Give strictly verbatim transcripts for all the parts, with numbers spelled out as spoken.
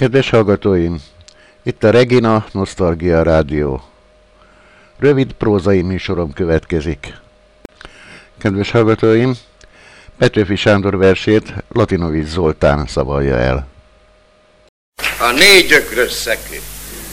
Kedves hallgatóim, itt a Regina Nosztalgia Rádió. Rövid prózai műsorom következik. Kedves hallgatóim, Petőfi Sándor versét Latinovics Zoltán szavalja el. A négy ökrös szekér.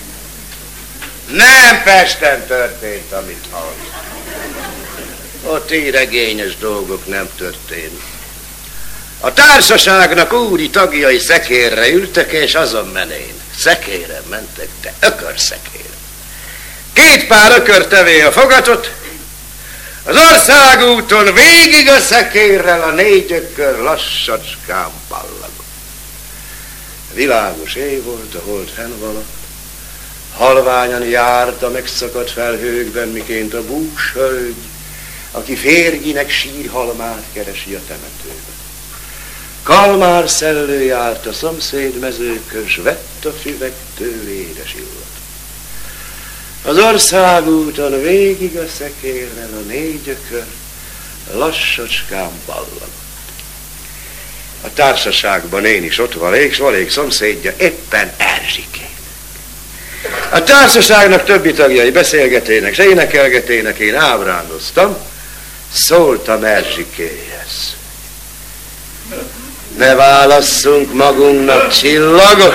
Nem Pesten történt, amit hall. Ott íregényes dolgok nem történnek. A társaságnak úri tagjai szekérre ültek, és azon menének. Szekéren mentek, de ökörszekéren. Két pár ökörtevé a fogatot, az országúton végig a szekérrel a négy ökör lassacskán ballagott. Világos éj volt, a hold fennvalott, halványan járt a megszakadt felhőkben, miként a bús hölgy, aki férginek sírhalmát keresi a temetőben. Kalmár szellő járt a szomszéd mezőkön, s vett a füvektől édes illat. Az országúton végig a szekérrel a négy ökör lassacskán ballagott. A társaságban én is ott valék, s valék szomszédja éppen Erzsikének. A társaságnak többi tagjai beszélgetének, s énekelgetének, én ábrándoztam, szóltam Erzsikéhez. Ne válasszunk magunknak csillagot!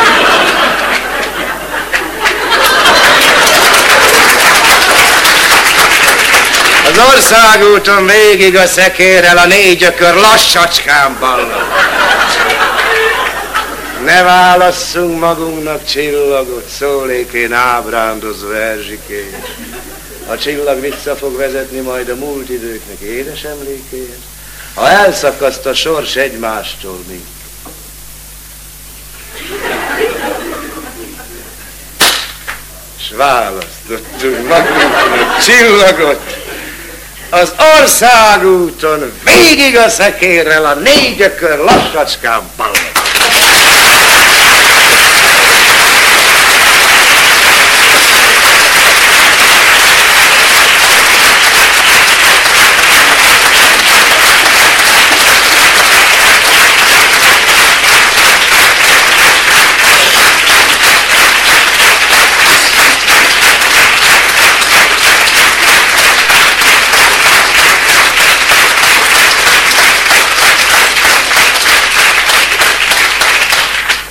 Az országúton végig a szekérrel a négy ökör lassacskán ballagott. Ne válasszunk magunknak csillagot, szólék én ábrándozva Erzsikén. A csillag vissza fog vezetni majd a múlt időknek édes emlékéhez, ha elszakaszt a sors egymástól minket. S választottunk magunknak csillagot, az országúton végig a szekérrel a négy ökör lassacskán ballagott.